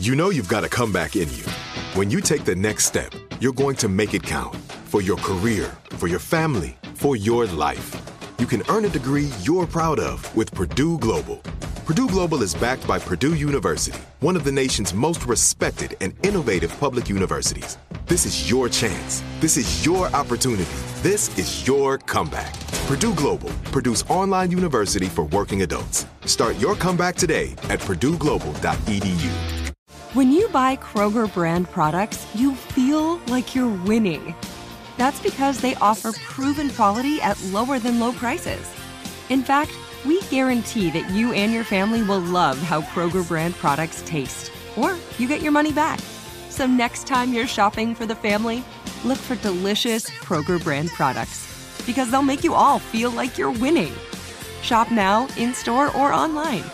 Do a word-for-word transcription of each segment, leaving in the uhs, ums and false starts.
You know you've got a comeback in you. When you take the next step, you're going to make it count. For your career, for your family, for your life. You can earn a degree you're proud of with Purdue Global. Purdue Global is backed by Purdue University, one of the nation's most respected and innovative public universities. This is your chance. This is your opportunity. This is your comeback. Purdue Global, Purdue's online university for working adults. Start your comeback today at purdue global dot e d u. When you buy Kroger brand products, you feel like you're winning. That's because they offer proven quality at lower than low prices. In fact, we guarantee that you and your family will love how Kroger brand products taste, or you get your money back. So next time you're shopping for the family, look for delicious Kroger brand products, because they'll make you all feel like you're winning. Shop now, in-store, or online.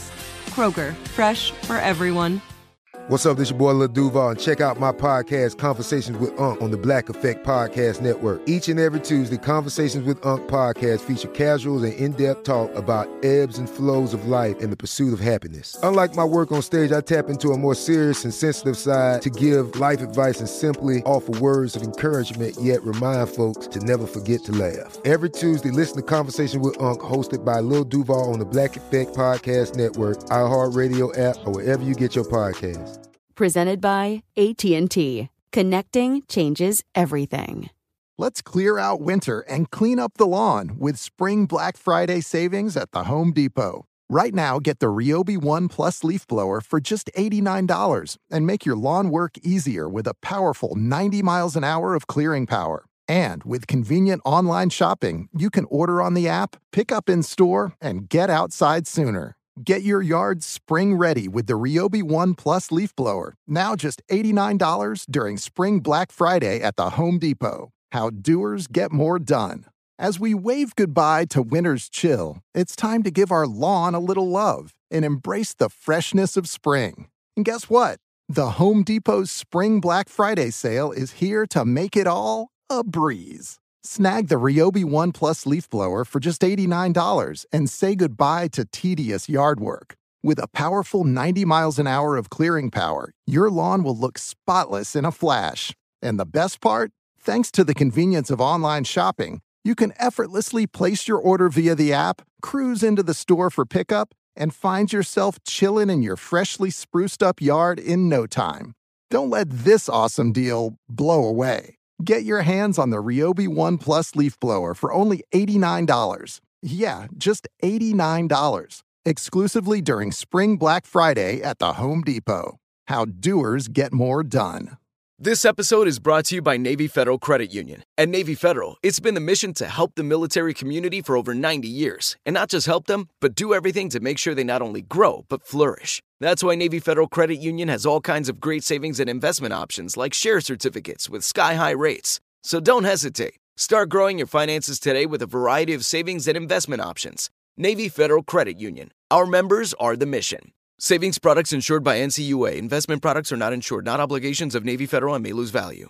Kroger, fresh for everyone. What's up, this your boy Lil Duval, and check out my podcast, Conversations with Unc, on the Black Effect Podcast Network. Each and every Tuesday, Conversations with Unc podcast feature casuals and in-depth talk about ebbs and flows of life and the pursuit of happiness. Unlike my work on stage, I tap into a more serious and sensitive side to give life advice and simply offer words of encouragement, yet remind folks to never forget to laugh. Every Tuesday, listen to Conversations with Unc, hosted by Lil Duval on the Black Effect Podcast Network, iHeartRadio app, or wherever you get your podcasts. Presented by A T and T. Connecting changes everything. Let's clear out winter and clean up the lawn with spring Black Friday savings at the Home Depot. Right now, get the Ryobi One Plus leaf blower for just eighty-nine dollars and make your lawn work easier with a powerful ninety miles an hour of clearing power. And with convenient online shopping, you can order on the app, pick up in store, and get outside sooner. Get your yard spring ready with the Ryobi One Plus leaf blower, now just eighty-nine dollars during Spring Black Friday at the Home Depot. How doers get more done. As we wave goodbye to winter's chill, it's time to give our lawn a little love and embrace the freshness of spring. And guess what? The Home Depot's Spring Black Friday sale is here to make it all a breeze. Snag the Ryobi One Plus leaf blower for just eighty-nine dollars and say goodbye to tedious yard work. With a powerful ninety miles an hour of clearing power, your lawn will look spotless in a flash. And the best part? Thanks to the convenience of online shopping, you can effortlessly place your order via the app, cruise into the store for pickup, and find yourself chilling in your freshly spruced up yard in no time. Don't let this awesome deal blow away. Get your hands on the Ryobi One Plus leaf blower for only eighty-nine dollars. Yeah, just eighty-nine dollars. Exclusively during Spring Black Friday at the Home Depot. How doers get more done. This episode is brought to you by Navy Federal Credit Union. At Navy Federal, it's been the mission to help the military community for over ninety years. And not just help them, but do everything to make sure they not only grow, but flourish. That's why Navy Federal Credit Union has all kinds of great savings and investment options like share certificates with sky-high rates. So don't hesitate. Start growing your finances today with a variety of savings and investment options. Navy Federal Credit Union. Our members are the mission. Savings products insured by N C U A. Investment products are not insured, not obligations of Navy Federal and may lose value.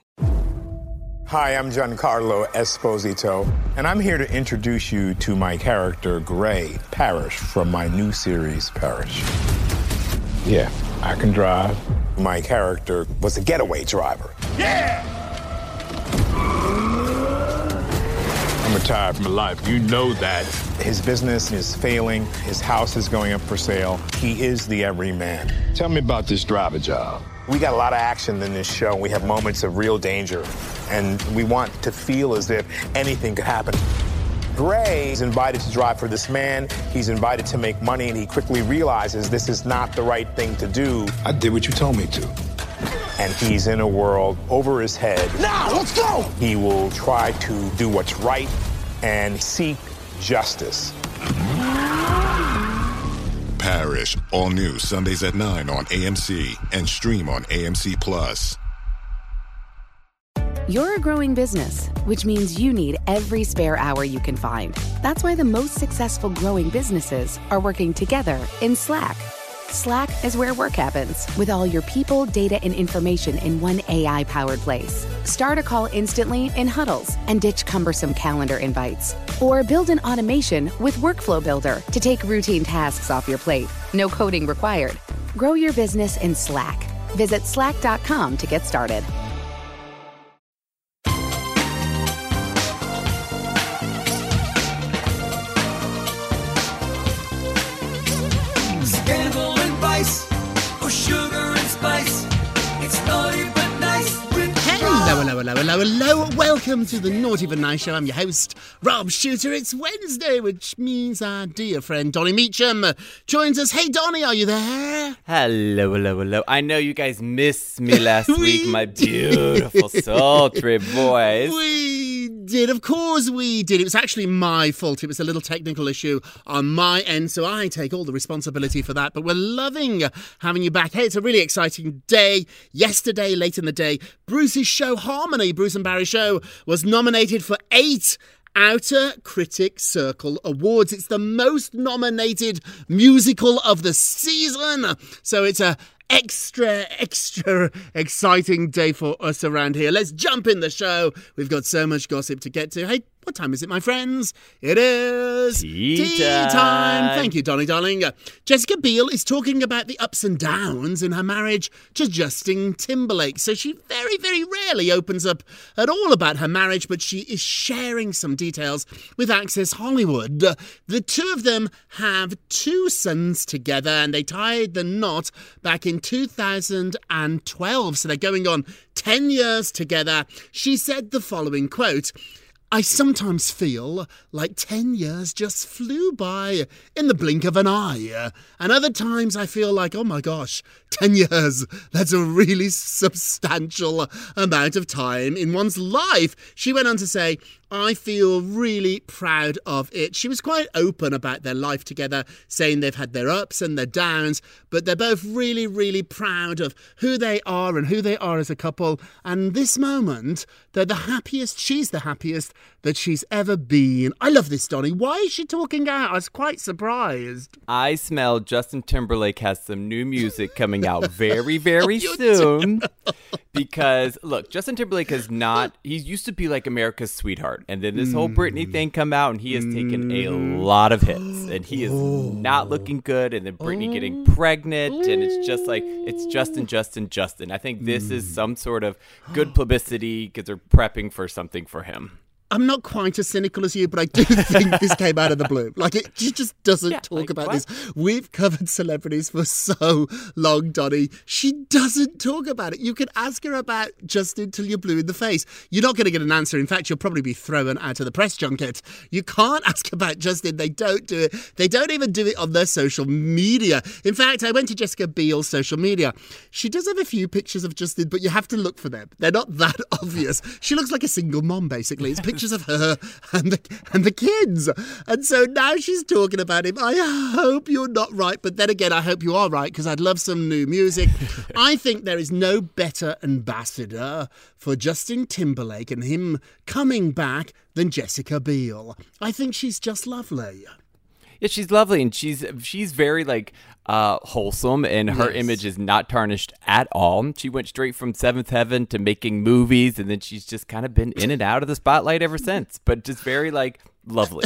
Hi, I'm Giancarlo Esposito, and I'm here to introduce you to my character, Gray Parrish, from my new series, Parrish. Yeah, I can drive. My character was a getaway driver. Yeah! I'm retired from life. You know that. His business is failing. His house is going up for sale. He is the everyman. Tell me about this driver job. We got a lot of action in this show. We have moments of real danger, and we want to feel as if anything could happen. Gray is invited to drive for this man. He's invited to make money, and he quickly realizes this is not the right thing to do. I did what you told me to. And he's in a world over his head. Now, let's go! He will try to do what's right and seek justice. Parrish, all new Sundays at nine on A M C and stream on A M C Plus. You're a growing business, which means you need every spare hour you can find. That's why the most successful growing businesses are working together in Slack. Slack is where work happens, with all your people, data, and information in one A I-powered place. Start a call instantly in huddles and ditch cumbersome calendar invites. Or build an automation with Workflow Builder to take routine tasks off your plate. No coding required. Grow your business in Slack. Visit slack dot com to get started. Scandal and vice, or sugar and spice. It's naughty but nice. Hello, hello, hello, hello, hello. Welcome to the Naughty but Nice Show. I'm your host, Rob Shooter. It's Wednesday, which means our dear friend Donnie Meacham joins us. Hey, Donnie, are you there? Hello, hello, hello. I know you guys missed me last week, my beautiful, sultry boys. We did, of course we did. It was actually my fault. It was a little technical issue on my end, so I take all the responsibility for that. But we're loving having you back. Hey, it's a really exciting day. Yesterday, late in the day, Bruce's show Harmony, Bruce and Barry Show, was nominated for eight Outer Critics Circle Awards. It's the most nominated musical of the season. So it's a extra, extra exciting day for us around here. Let's jump in the show. We've got so much gossip to get to. Hey, what time is it, my friends? It is tea, tea time. time. Thank you, Donnie, darling. Uh, Jessica Biel is talking about the ups and downs in her marriage to Justin Timberlake. So she very, very rarely opens up at all about her marriage, but she is sharing some details with Access Hollywood. Uh, the two of them have two sons together, and they tied the knot back in two thousand twelve. So they're going on ten years together. She said the following quote: I sometimes feel like ten years just flew by in the blink of an eye. And other times I feel like, oh my gosh, ten years, that's a really substantial amount of time in one's life. She went on to say, I feel really proud of it. She was quite open about their life together, saying they've had their ups and their downs, but they're both really, really proud of who they are and who they are as a couple. And this moment, they're the happiest, she's the happiest that she's ever been. I love this, Donnie. Why is she talking out? I was quite surprised. I smell Justin Timberlake has some new music coming out very, very soon. Because, look, Justin Timberlake is not, he used to be like America's sweetheart. And then this whole Britney thing come out, and he has taken a lot of hits. And he is not looking good. And then Britney getting pregnant. And it's just like, it's Justin, Justin, Justin. I think this is some sort of good publicity because they're prepping for something for him. I'm not quite as cynical as you, but I do think this came out of the blue. Like, it she just doesn't yeah, talk like, about what? this. We've covered celebrities for so long, Donnie. She doesn't talk about it. You can ask her about Justin till you're blue in the face. You're not going to get an answer. In fact, you'll probably be thrown out of the press junket. You can't ask about Justin. They don't do it. They don't even do it on their social media. In fact, I went to Jessica Biel's social media. She does have a few pictures of Justin, but you have to look for them. They're not that obvious. She looks like a single mom, basically. It's pictures of her and the, and the kids. And so now she's talking about him. I hope you're not right, but then again, I hope you are right, because I'd love some new music. I think there is no better ambassador for Justin Timberlake and him coming back than Jessica Biel. I think she's just lovely. Yeah, she's lovely, and she's she's very, like, uh, wholesome, and her yes. image is not tarnished at all. She went straight from Seventh Heaven to making movies, and then she's just kind of been in and out of the spotlight ever since, but just very, like, lovely.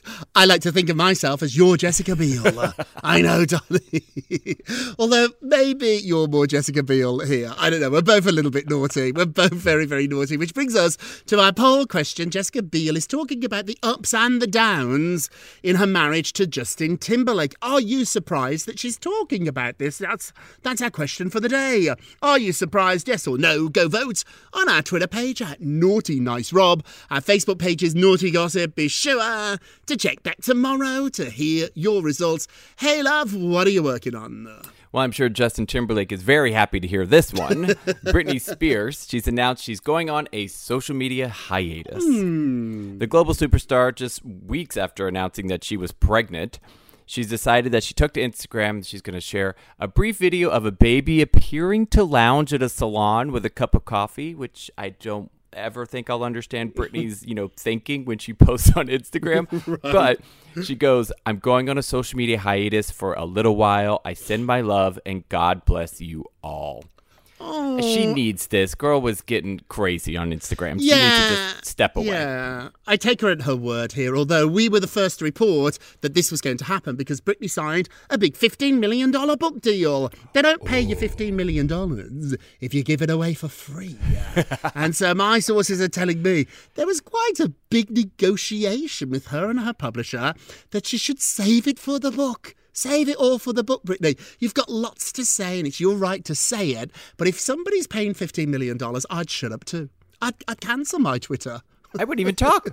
I like to think of myself as your Jessica Biel. Uh, I know, Donnie. Although maybe you're more Jessica Biel here. I don't know. We're both a little bit naughty. We're both very, very naughty. Which brings us to our poll question. Jessica Biel is talking about the ups and the downs in her marriage to Justin Timberlake. Are you surprised that she's talking about this? That's that's our question for the day. Are you surprised? Yes or no? Go vote on our Twitter page at Naughty Nice Rob. Our Facebook page is Naughty Gossip. Be sure to check back tomorrow to hear your results. Hey, love, what are you working on? Well, I'm sure Justin Timberlake is very happy to hear this one. Britney Spears, she's announced she's going on a social media hiatus. Hmm. The global superstar, just weeks after announcing that she was pregnant, she's decided that she took to Instagram. She's going to share a brief video of a baby appearing to lounge at a salon with a cup of coffee, which I don't ever think I'll understand Britney's, you know, thinking when she posts on Instagram. Right. But she goes, I'm going on a social media hiatus for a little while. I send my love and God bless you all. Oh. She needs this. Girl was getting crazy on Instagram. She yeah, needs to just step away. Yeah, I take her at her word here, although we were the first to report that this was going to happen because Britney signed a big fifteen million dollars book deal. They don't pay you fifteen million dollars if you give it away for free. And so my sources are telling me there was quite a big negotiation with her and her publisher that she should save it for the book. Save it all for the book, Britney. You've got lots to say, and it's your right to say it. But if somebody's paying fifteen million dollars, I'd shut up too. I'd, I'd cancel my Twitter. I wouldn't even talk.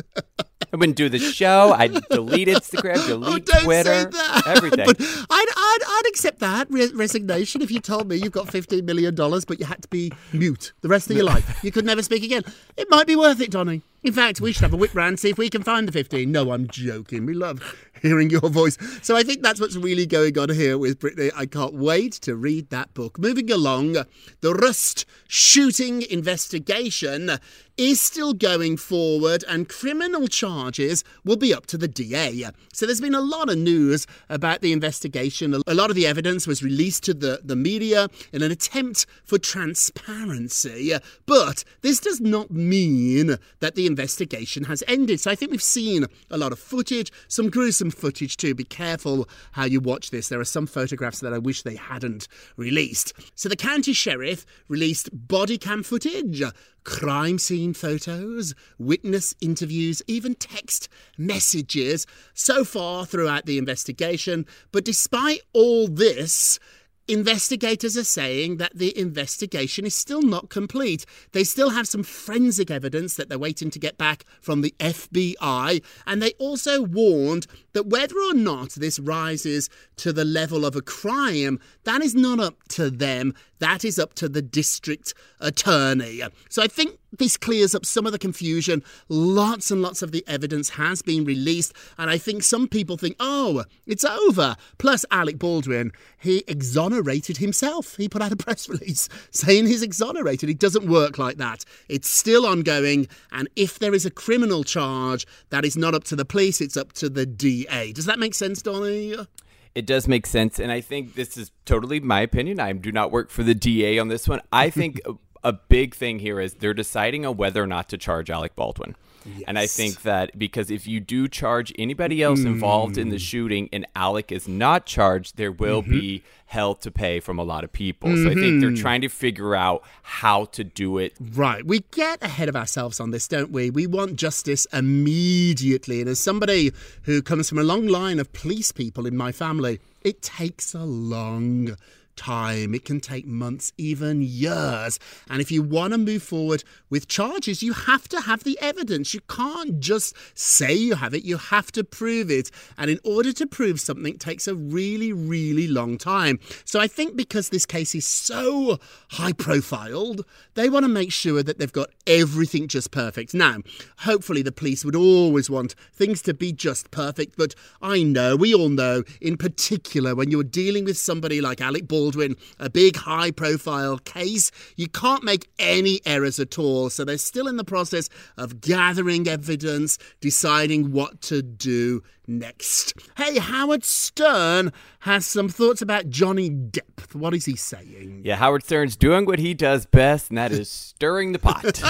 I wouldn't do the show. I'd delete Instagram, delete oh, don't Twitter, say that. everything. But I'd, I'd, I'd accept that re- resignation if you told me you've got fifteen million dollars, but you had to be mute the rest of your life. You could never speak again. It might be worth it, Donny. In fact, we should have a whip round, see if we can find the fifteen. No, I'm joking. We love hearing your voice. So I think that's what's really going on here with Britney. I can't wait to read that book. Moving along, the Rust shooting investigation is still going forward and criminal charges will be up to the D A. So there's been a lot of news about the investigation. A lot of the evidence was released to the, the media in an attempt for transparency. But this does not mean that the investigation has ended. So I think we've seen a lot of footage, some gruesome footage too. Be careful how you watch this. There are some photographs that I wish they hadn't released. So the county sheriff released body cam footage, crime scene photos, witness interviews, even text messages so far throughout the investigation. But despite all this, investigators are saying that the investigation is still not complete. They still have some forensic evidence that they're waiting to get back from the F B I. And they also warned that whether or not this rises to the level of a crime, that is not up to them. That is up to the district attorney. So I think this clears up some of the confusion. Lots and lots of the evidence has been released. And I think some people think, oh, it's over. Plus, Alec Baldwin, he exonerated himself. He put out a press release saying he's exonerated. It doesn't work like that. It's still ongoing. And if there is a criminal charge, that is not up to the police. It's up to the D A. Does that make sense, Donnie? It does make sense, and I think this is totally my opinion. I do not work for the D A on this one. I think a, a big thing here is they're deciding on whether or not to charge Alec Baldwin. Yes. And I think that because if you do charge anybody else involved mm. in the shooting and Alec is not charged, there will mm-hmm. be hell to pay from a lot of people. Mm-hmm. So I think they're trying to figure out how to do it. Right. We get ahead of ourselves on this, don't we? We want justice immediately. And as somebody who comes from a long line of police people in my family, it takes a long time. It can take months, even years. And if you want to move forward with charges, you have to have the evidence. You can't just say you have it. You have to prove it. And in order to prove something, it takes a really, really long time. So I think because this case is so high profiled, they want to make sure that they've got everything just perfect. Now, hopefully the police would always want things to be just perfect. But I know, we all know, in particular, when you're dealing with somebody like Alec Baldwin, a big high-profile case, you can't make any errors at all. So they're still in the process of gathering evidence, deciding what to do next. Hey, Howard Stern has some thoughts about Johnny Depp. What is he saying? Yeah, Howard Stern's doing what he does best, and that is stirring the pot.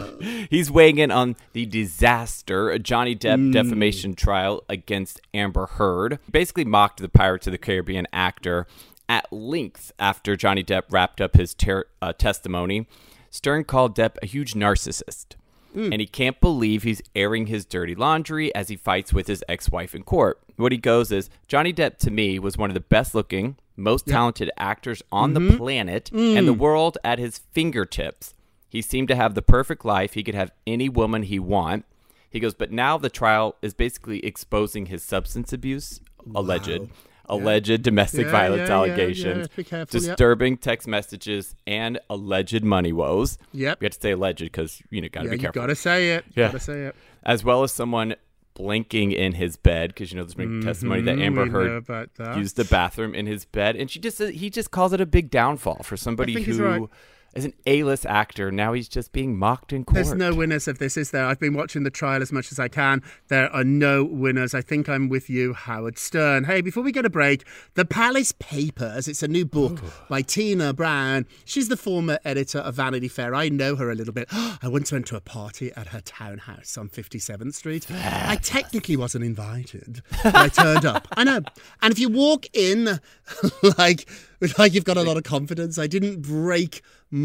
He's weighing in on the disaster Johnny Depp mm. defamation trial against Amber Heard. Basically mocked the Pirates of the Caribbean actor at length after Johnny Depp wrapped up his ter- uh, testimony. Stern called Depp a huge narcissist, mm. and he can't believe he's airing his dirty laundry as he fights with his ex-wife in court. What he goes is, Johnny Depp, to me, was one of the best-looking, most talented yep. actors on mm-hmm. the planet, mm. and the world at his fingertips. He seemed to have the perfect life. He could have any woman he want. He goes, but now the trial is basically exposing his substance abuse, wow. alleged. Alleged yeah. domestic yeah, violence yeah, allegations, yeah, yeah. Be careful, disturbing yep. text messages, and alleged money woes. Yep. You have to say alleged because you know, got to yeah, be careful. You got to say it. Yeah. Got to say it. As well as someone blinking in his bed because, you know, there's been mm-hmm. testimony that Amber Heard used the bathroom in his bed. And she just he just calls it a big downfall for somebody who right. as an A-list actor. Now he's just being mocked in court. There's no winners of this, is there? I've been watching the trial as much as I can. There are no winners. I think I'm with you, Howard Stern. Hey, before we get a break, The Palace Papers. It's a new book Ooh. by Tina Brown. She's the former editor of Vanity Fair. I know her a little bit. I once went to a party at her townhouse on fifty-seventh Street. I technically wasn't invited, but I turned up. I know. And if you walk in like, like you've got a lot of confidence, I didn't break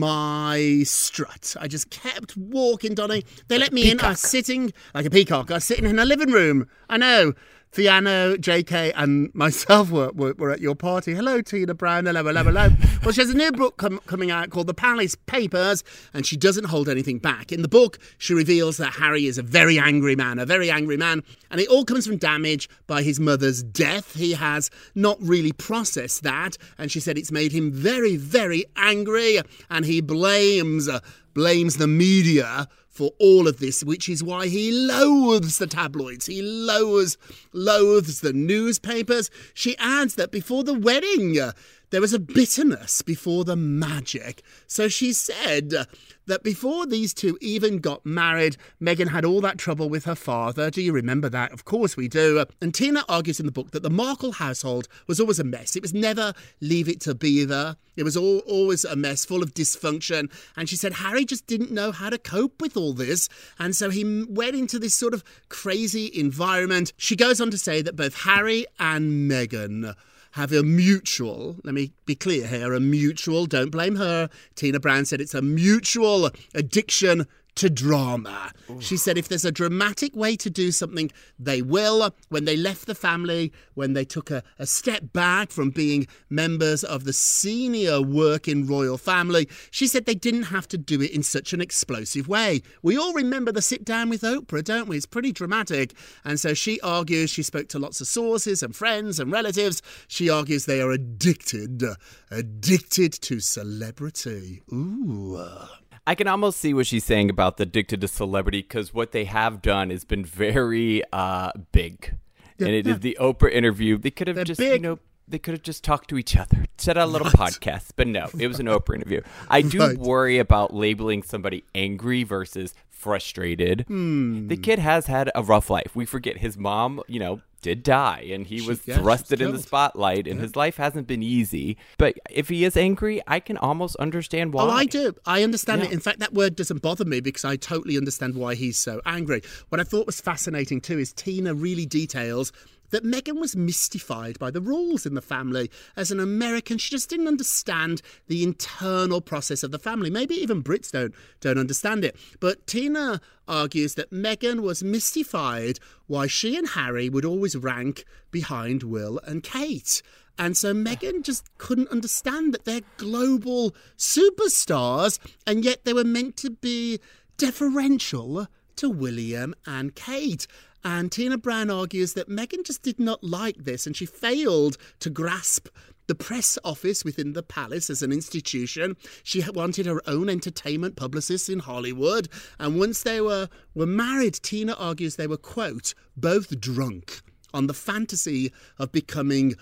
my strut. I just kept walking, Donny. They let me in. I was sitting like a peacock. I was sitting in a living room. I know. Fiano, J K and myself were, were, were at your party. Hello, Tina Brown. Hello, hello, hello. Well, she has a new book com- coming out called The Palace Papers, and she doesn't hold anything back. In the book, she reveals that Harry is a very angry man, a very angry man, and it all comes from damage by his mother's death. He has not really processed that, and she said it's made him very, very angry, and he blames, uh, blames the media for all of this, which is why he loathes the tabloids. He loathes, loathes the newspapers. She adds that before the wedding, uh, there was a bitterness before the magic. So she said uh, that before these two even got married, Meghan had all that trouble with her father. Do you remember that? Of course we do. And Tina argues in the book that the Markle household was always a mess. It was never Leave It to Beaver. It was all, always a mess, full of dysfunction. And she said Harry just didn't know how to cope with all this. And so he went into this sort of crazy environment. She goes on to say that both Harry and Meghan have a mutual, let me be clear here, a mutual, don't blame her. Tina Brown said it's a mutual addiction to drama. Ooh. She said if there's a dramatic way to do something, they will. When they left the family, when they took a, a step back from being members of the senior working royal family, she said they didn't have to do it in such an explosive way. We all remember the sit down with Oprah, don't we? It's pretty dramatic. And so she argues, she spoke to lots of sources and friends and relatives. She argues they are addicted, addicted to celebrity. Ooh. I can almost see what she's saying about the addicted to celebrity, because what they have done has been very uh, big. Yeah, and it yeah. is the Oprah interview. They could have They're just, big. you know, they could have just talked to each other, set out a little right. podcast. But no, it was an Oprah interview. I do right. worry about labeling somebody angry versus frustrated. Hmm. The kid has had a rough life. We forget his mom, you know, did die, and he was yeah, thrusted in the spotlight, and yeah. his life hasn't been easy. But if he is angry, I can almost understand why. Oh, I do. I understand yeah. it. In fact, that word doesn't bother me because I totally understand why he's so angry. What I thought was fascinating too is Tina really details that Meghan was mystified by the rules in the family. As an American, she just didn't understand the internal process of the family. Maybe even Brits don't, don't understand it. But Tina argues that Meghan was mystified why she and Harry would always rank behind Will and Kate. And so Meghan just couldn't understand that they're global superstars, and yet they were meant to be deferential to William and Kate. And Tina Brown argues that Meghan just did not like this, and she failed to grasp the press office within the palace as an institution. She wanted her own entertainment publicists in Hollywood. And once they were, were married, Tina argues they were, quote, both drunk on the fantasy of becoming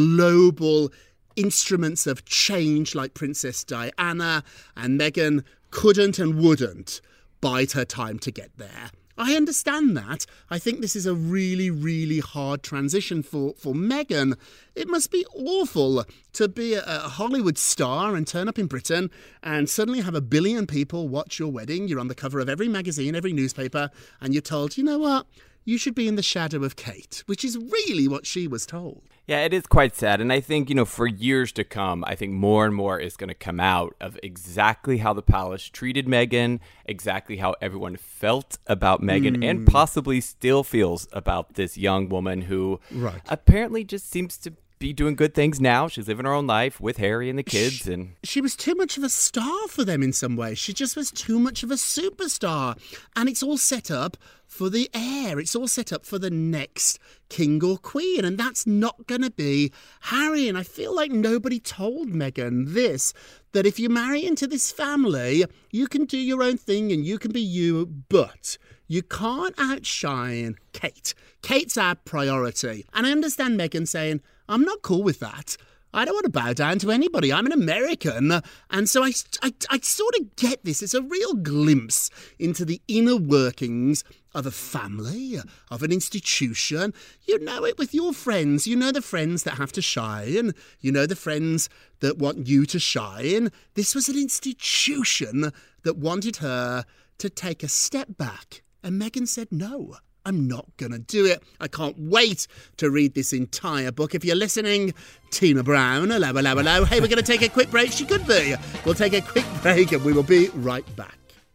global instruments of change like Princess Diana, and Meghan couldn't and wouldn't bide her time to get there. I understand that. I think this is a really, really hard transition for, for Meghan. It must be awful to be a, a Hollywood star and turn up in Britain and suddenly have a billion people watch your wedding. You're on the cover of every magazine, every newspaper, and you're told, you know what? You should be in the shadow of Kate, which is really what she was told. Yeah, it is quite sad. And I think, you know, for years to come, I think more and more is going to come out of exactly how the palace treated Meghan, exactly how everyone felt about Meghan, mm. and possibly still feels about this young woman who right. apparently just seems to be doing good things now. She's living her own life with Harry and the kids. She, and she was too much of a star for them in some ways. She just was too much of a superstar. And it's all set up for the heir. It's all set up for the next king or queen. And that's not going to be Harry. And I feel like nobody told Meghan this, that if you marry into this family, you can do your own thing and you can be you, but you can't outshine Kate. Kate's our priority. And I understand Meghan saying, I'm not cool with that. I don't want to bow down to anybody. I'm an American. And so I, I, I sort of get this. It's a real glimpse into the inner workings of a family, of an institution. You know it with your friends. You know the friends that have to shine. You know the friends that want you to shine. This was an institution that wanted her to take a step back. And Meghan said no. I'm not going to do it. I can't wait to read this entire book. If you're listening, Tina Brown, hello, hello, hello. Hey, we're going to take a quick break. She could be. We'll take a quick break and we will be right back.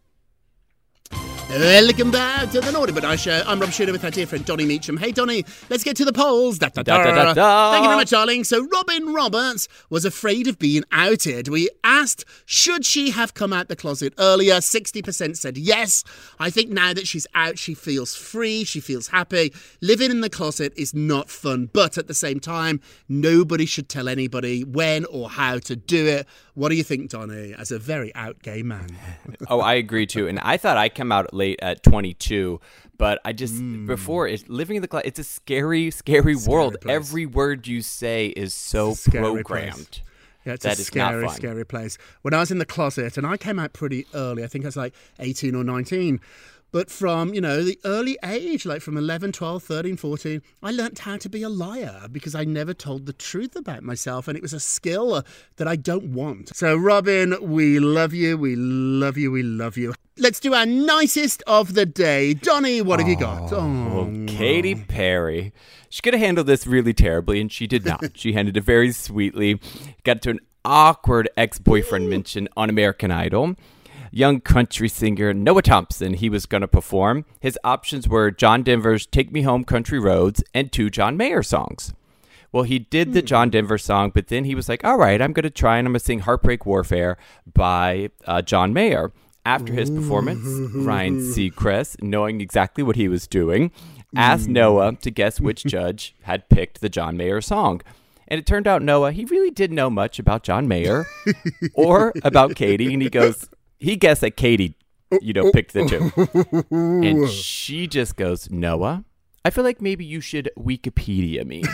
Welcome back to the Naughty But Nice Show. I'm Rob Shooter with our dear friend Donnie Meacham. Hey, Donnie, let's get to the polls. Da, da, da. Da, da, da. Thank you very much, darling. So Robin Roberts was afraid of being outed. We asked, should she have come out the closet earlier? sixty percent said yes. I think now that she's out, she feels free. She feels happy. Living in the closet is not fun. But at the same time, nobody should tell anybody when or how to do it. What do you think, Donnie, as a very out gay man? Oh, I agree, too. And I thought I come out late at twenty-two, but I just, mm. before, it, living in the closet, it's a scary, scary, scary world. Place. Every word you say is so programmed. Place. Yeah, it's that a scary, scary place. When I was in the closet, and I came out pretty early, I think I was like eighteen or nineteen, but from, you know, the early age, like from eleven, twelve, thirteen, fourteen, I learnt how to be a liar because I never told the truth about myself, and it was a skill uh, that I don't want. So, Robin, we love you, we love you, we love you. Let's do our nicest of the day. Donnie, what have oh, you got? Oh, well, Katy Perry. She could have handled this really terribly, and she did not. She handled it very sweetly. Got to an awkward ex-boyfriend mention on American Idol. Young country singer Noah Thompson, he was going to perform. His options were John Denver's Take Me Home Country Roads and two John Mayer songs. Well, he did the John Denver song, but then he was like, all right, I'm going to try and I'm going to sing Heartbreak Warfare by uh, John Mayer. After his performance, Ryan Seacrest, knowing exactly what he was doing, asked Noah to guess which judge had picked the John Mayer song. And it turned out Noah, he really didn't know much about John Mayer or about Katy. And he goes, he guessed that Katy, you know, picked the two. And she just goes, Noah, I feel like maybe you should Wikipedia me.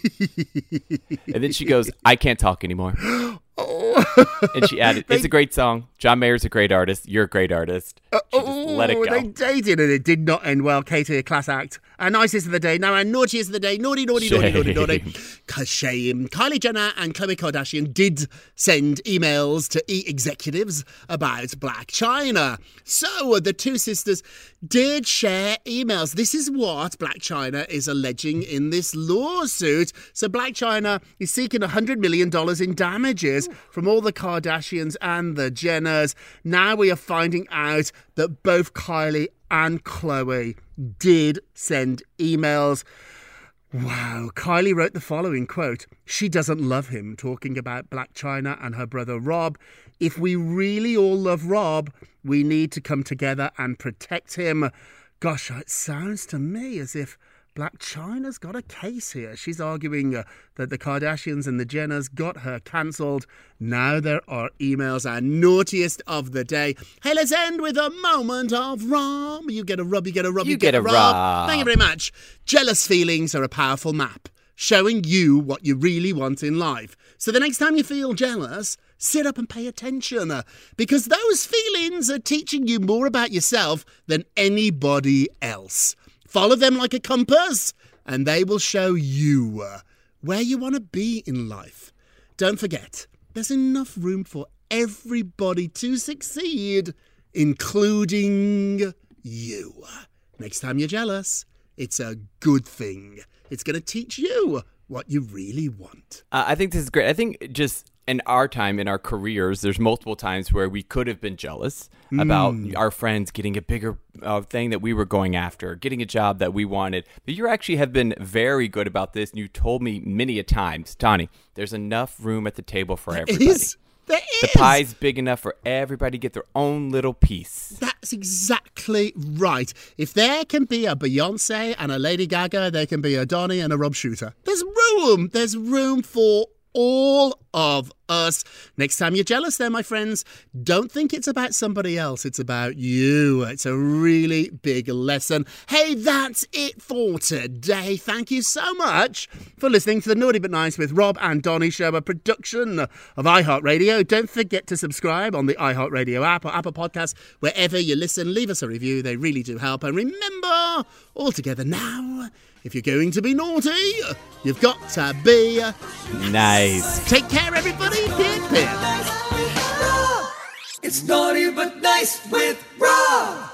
And then she goes, I can't talk anymore. And she added, it's a great song. John Mayer's a great artist. You're a great artist. She just oh, let it go. They dated and it did not end well. Katy, a class act. Our nicest of the day. Now our naughtiest of the day. Naughty, naughty, naughty, naughty, naughty. Shame. Kylie Jenner and Khloe Kardashian did send emails to e-executives about Blac Chyna. So the two sisters did share emails. This is what Blac Chyna is alleging in this lawsuit. So Blac Chyna is seeking one hundred million dollars in damages from all the Kardashians and the Jenners. Now we are finding out that both Kylie and Khloe did send emails. Wow. Kylie wrote the following quote, she doesn't love him, talking about Blac Chyna and her brother Rob. If we really all love Rob, we need to come together and protect him. Gosh, it sounds to me as if Blac Chyna's got a case here. She's arguing uh, that the Kardashians and the Jenners got her cancelled. Now there are emails, our naughtiest of the day. Hey, let's end with a moment of Rob. You get a rub, you get a rub, you, you get, get a rub. rub. Thank you very much. Jealous feelings are a powerful map, showing you what you really want in life. So the next time you feel jealous, sit up and pay attention, uh, because those feelings are teaching you more about yourself than anybody else. Follow them like a compass, and they will show you uh, where you want to be in life. Don't forget, there's enough room for everybody to succeed, including you. Next time you're jealous, it's a good thing. It's going to teach you what you really want. Uh, I think this is great. I think just in our time, in our careers, there's multiple times where we could have been jealous mm. about our friends getting a bigger uh, thing that we were going after, getting a job that we wanted. But you actually have been very good about this, and you told me many a times, Donnie, there's enough room at the table for everybody. There is. There the is. pie's big enough for everybody to get their own little piece. That's exactly right. If there can be a Beyonce and a Lady Gaga, there can be a Donnie and a Rob Shooter. There's room. There's room for all of us. Next time you're jealous there, my friends, don't think it's about somebody else. It's about you. It's a really big lesson. Hey, that's it for today. Thank you so much for listening to the Naughty But Nice with Rob and Donny show, a production of iHeartRadio. Don't forget to subscribe on the iHeartRadio app or Apple Podcasts, wherever you listen. Leave us a review. They really do help. And remember, all together now, if you're going to be naughty, you've got to be nice. Take care, everybody. Pip, pip. It's Naughty But Nice with Rob.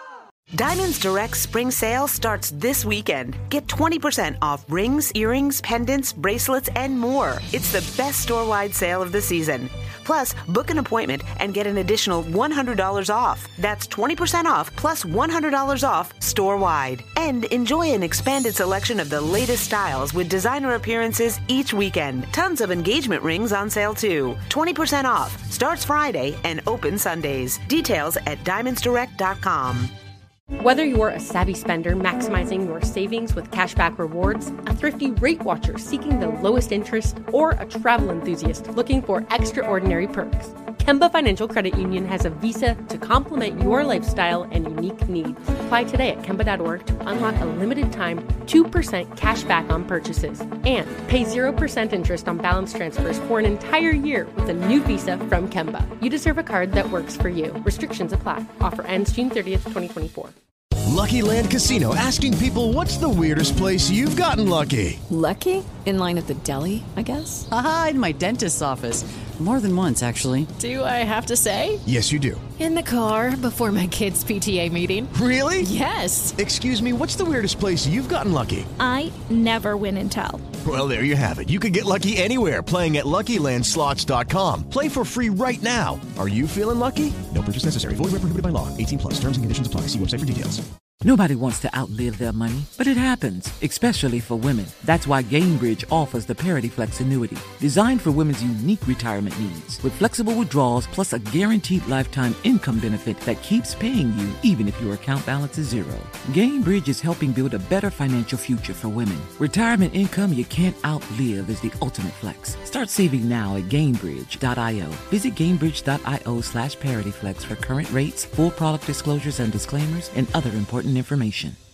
Diamonds Direct Spring Sale starts this weekend. Get twenty percent off rings, earrings, pendants, bracelets, and more. It's the best store-wide sale of the season. Plus, book an appointment and get an additional one hundred dollars off. That's twenty percent off plus one hundred dollars off store-wide. And enjoy an expanded selection of the latest styles with designer appearances each weekend. Tons of engagement rings on sale too. twenty percent off. Starts Friday and open Sundays. Details at diamonds direct dot com. Whether you're a savvy spender maximizing your savings with cashback rewards, a thrifty rate watcher seeking the lowest interest, or a travel enthusiast looking for extraordinary perks, Kemba Financial Credit Union has a visa to complement your lifestyle and unique needs. Apply today at Kemba dot org to unlock a limited time two percent cash back on purchases and pay zero percent interest on balance transfers for an entire year with a new visa from Kemba. You deserve a card that works for you. Restrictions apply. Offer ends June thirtieth, twenty twenty-four. Lucky Land Casino, asking people, what's the weirdest place you've gotten lucky? Lucky? In line at the deli, I guess? Aha, in my dentist's office. More than once, actually. Do I have to say? Yes, you do. In the car before my kids' P T A meeting. Really? Yes. Excuse me, what's the weirdest place you've gotten lucky? I never win and tell. Well, there you have it. You can get lucky anywhere, playing at Lucky Land Slots dot com. Play for free right now. Are you feeling lucky? No purchase necessary. Void where prohibited by law. eighteen plus. Terms and conditions apply. See website for details. Nobody wants to outlive their money, but it happens, especially for women. That's why Gainbridge offers the Parity Flex annuity, designed for women's unique retirement needs, with flexible withdrawals plus a guaranteed lifetime income benefit that keeps paying you even if your account balance is zero. Gainbridge is helping build a better financial future for women. Retirement income you can't outlive is the ultimate flex. Start saving now at Gainbridge dot io. Visit Gainbridge dot io slash ParityFlex for current rates, full product disclosures and disclaimers, and other important information.